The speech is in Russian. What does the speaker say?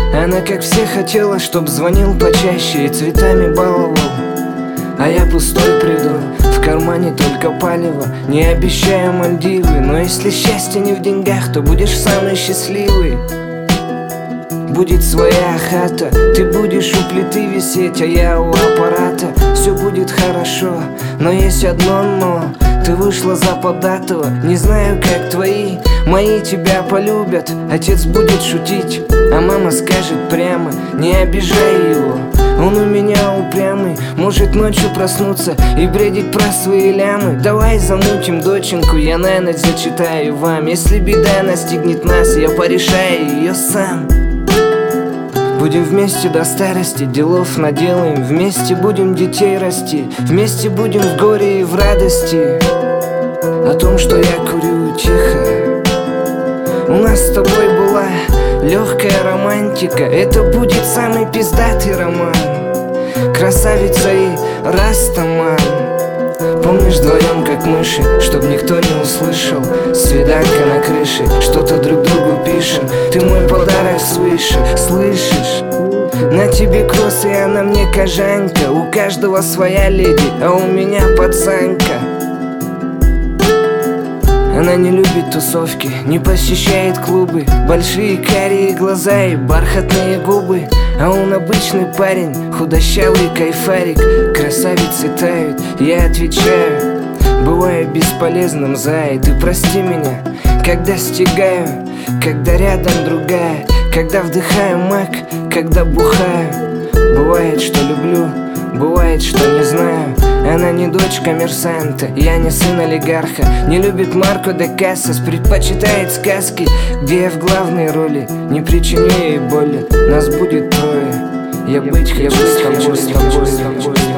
Она, как все, хотела, чтоб звонил почаще и цветами баловал. А я пустой приду, в кармане только палево. Не обещаю Мальдивы, но если счастье не в деньгах, то будешь самый счастливый. Будет своя хата, ты будешь у плиты висеть, а я у аппарата. Все будет хорошо, но есть одно но. Ты вышла за податого, не знаю, как твои. Мои тебя полюбят, отец будет шутить, а мама скажет прямо: не обижай его, он у меня упрямый. Может ночью проснуться и бредить про свои лямы. Давай замутим доченьку, я на ночь зачитаю вам. Если беда настигнет нас, я порешаю ее сам. Будем вместе до старости, делов наделаем. Вместе будем детей расти, вместе будем в горе и в радости. О том, что я курю тихо, у нас с тобой была легкая романтика. Это будет самый пиздатый роман. Красавица и растаман. Помнишь, вдвоем как мыши, чтоб никто не услышал. Свиданка на крыше, что-то друг другу пишем. Ты мой подарок свыше, слышишь? На тебе кросс, и она мне кожанка. У каждого своя леди, а у меня пацанка. Она не любит тусовки, не посещает клубы. Большие карие глаза и бархатные губы. А он обычный парень, худощавый кайфарик. Красавицы тают, я отвечаю: бываю бесполезным, зая. Ты прости меня, когда стигаю, когда рядом другая, когда вдыхаю мак, когда бухаю. Бывает, что люблю, бывает, что не знаю. Она не дочь коммерсанта, я не сын олигарха. Не любит Марко де Кассас, предпочитает сказки, где я в главной роли. Не причиню ей боли, нас будет трое. Я быть хочу с тобой.